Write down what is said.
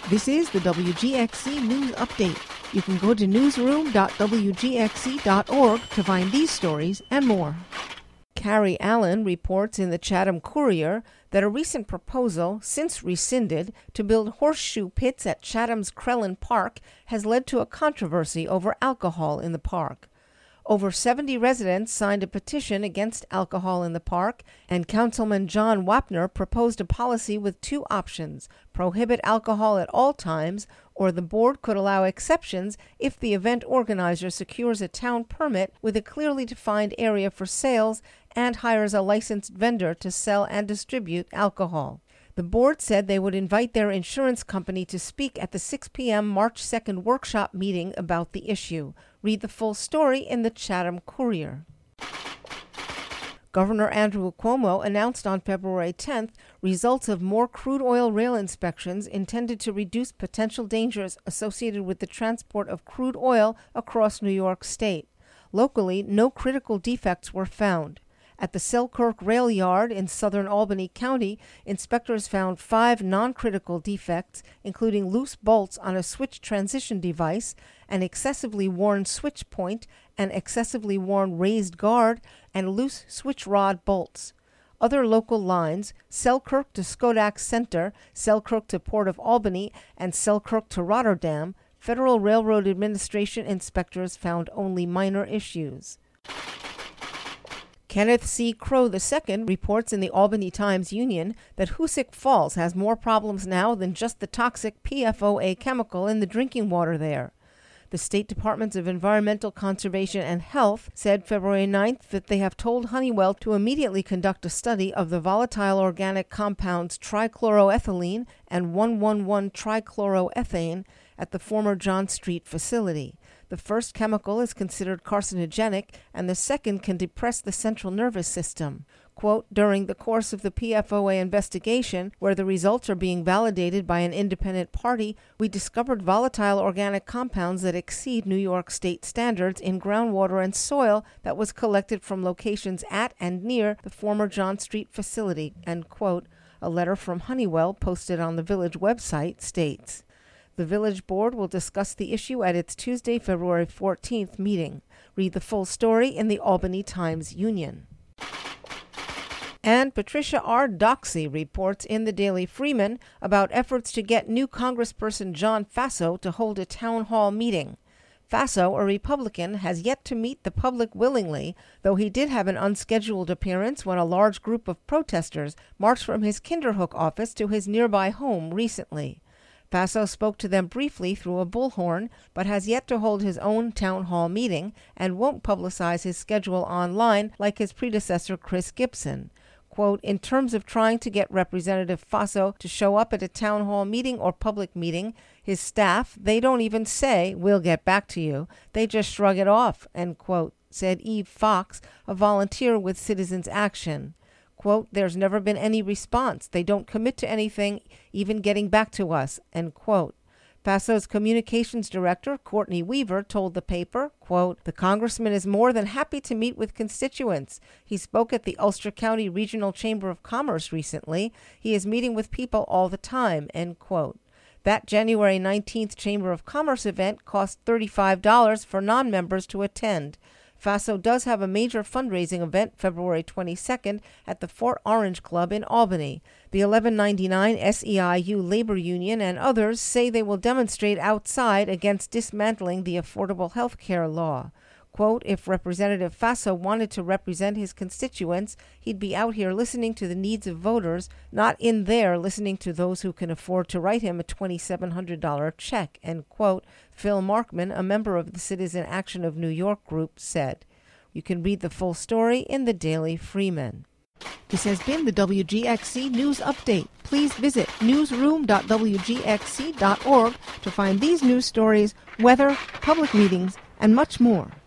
This is the WGXC News Update. You can go to newsroom.wgxc.org to find these stories and more. Carrie Allen reports in the Chatham Courier that a recent proposal, since rescinded, to build horseshoe pits at Chatham's Crellin Park has led to a controversy over alcohol in the park. Over 70 residents signed a petition against alcohol in the park, and Councilman John Wapner proposed a policy with two options: prohibit alcohol at all times, or the board could allow exceptions if the event organizer secures a town permit with a clearly defined area for sales and hires a licensed vendor to sell and distribute alcohol. The board said they would invite their insurance company to speak at the 6 p.m. March 2nd workshop meeting about the issue. Read the full story in the Chatham Courier. Governor Andrew Cuomo announced on February 10th results of more crude oil rail inspections intended to reduce potential dangers associated with the transport of crude oil across New York State. Locally, no critical defects were found. At the Selkirk Rail Yard in southern Albany County, inspectors found 5 non-critical defects, including loose bolts on a switch transition device, an excessively worn switch point, an excessively worn raised guard, and loose switch rod bolts. Other local lines, Selkirk to Schodack Center, Selkirk to Port of Albany, and Selkirk to Rotterdam, Federal Railroad Administration inspectors found only minor issues. Kenneth C. Crow II reports in the Albany Times-Union that Hoosick Falls has more problems now than just the toxic PFOA chemical in the drinking water there. The State Departments of Environmental Conservation and Health said February 9th that they have told Honeywell to immediately conduct a study of the volatile organic compounds trichloroethylene and 1,1,1-trichloroethane at the former John Street facility. The first chemical is considered carcinogenic, and the second can depress the central nervous system. Quote, during the course of the PFOA investigation, where the results are being validated by an independent party, we discovered volatile organic compounds that exceed New York State standards in groundwater and soil that was collected from locations at and near the former John Street facility, end quote. A letter from Honeywell posted on the Village website states. The Village Board will discuss the issue at its Tuesday, February 14th meeting. Read the full story in the Albany Times-Union. And Patricia R. Doxey reports in the Daily Freeman about efforts to get new Congressperson John Faso to hold a town hall meeting. Faso, a Republican, has yet to meet the public willingly, though he did have an unscheduled appearance when a large group of protesters marched from his Kinderhook office to his nearby home recently. Faso spoke to them briefly through a bullhorn, but has yet to hold his own town hall meeting and won't publicize his schedule online like his predecessor Chris Gibson. Quote, in terms of trying to get Representative Faso to show up at a town hall meeting or public meeting, his staff, they don't even say, we'll get back to you. They just shrug it off, end quote, said Eve Fox, a volunteer with Citizens Action. Quote, there's never been any response. They don't commit to anything, even getting back to us, end quote. Faso's communications director, Courtney Weaver, told the paper, quote, the congressman is more than happy to meet with constituents. He spoke at the Ulster County Regional Chamber of Commerce recently. He is meeting with people all the time, end quote. That January 19th Chamber of Commerce event cost $35 for non-members to attend. Faso does have a major fundraising event February 22nd at the Fort Orange Club in Albany. The 1199 SEIU Labor Union and others say they will demonstrate outside against dismantling the Affordable Health Care law. Quote, if Representative Faso wanted to represent his constituents, he'd be out here listening to the needs of voters, not in there listening to those who can afford to write him a $2,700 check, end quote, Phil Markman, a member of the Citizen Action of New York group, said. You can read the full story in the Daily Freeman. This has been the WGXC News Update. Please visit newsroom.wgxc.org to find these news stories, weather, public meetings, and much more.